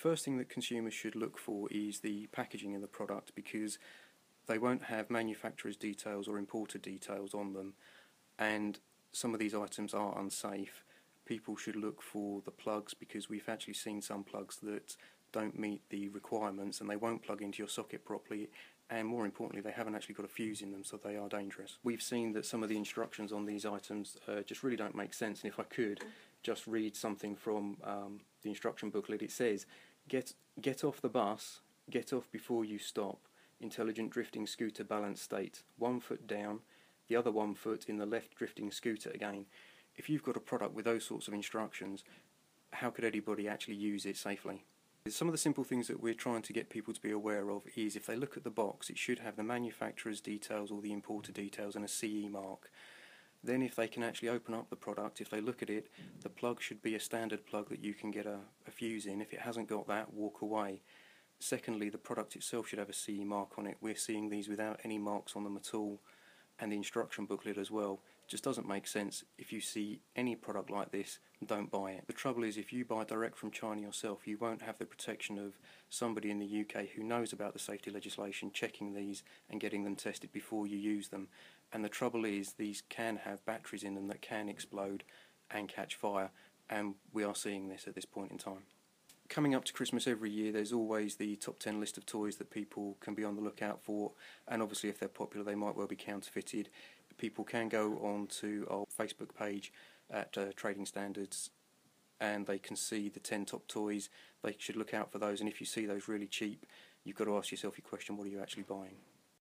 first thing that consumers should look for is the packaging of the product, because they won't have manufacturer's details or importer details on them, and some of these items are unsafe. People should look for the plugs, because we've actually seen some plugs that don't meet the requirements and they won't plug into your socket properly, and more importantly they haven't actually got a fuse in them, so they are dangerous. We've seen that some of the instructions on these items just really don't make sense, and if I could just read something from the instruction booklet, it says, get off the bus, get off before you stop, intelligent drifting scooter balance state, 1 foot down, the other 1 foot in the left drifting scooter again. If you've got a product with those sorts of instructions, how could anybody actually use it safely? Some of the simple things that we're trying to get people to be aware of is, if they look at the box, it should have the manufacturer's details or the importer details and a CE mark. Then if they can actually open up the product, if they look at it, the plug should be a standard plug that you can get a fuse in. If it hasn't got that, walk away. Secondly, the product itself should have a CE mark on it. We're seeing these without any marks on them at all, and the instruction booklet as well. It just doesn't make sense. If you see any product like this, don't buy it. The trouble is, if you buy direct from China yourself, you won't have the protection of somebody in the UK who knows about the safety legislation checking these and getting them tested before you use them. And the trouble is, these can have batteries in them that can explode and catch fire, and we are seeing this at this point in time. Coming up to Christmas every year, there's always the top 10 list of toys that people can be on the lookout for, and obviously if they're popular they might well be counterfeited. People can go on to our Facebook page at Trading Standards and they can see the 10 top toys. They should look out for those, and if you see those really cheap, you've got to ask yourself your question, what are you actually buying?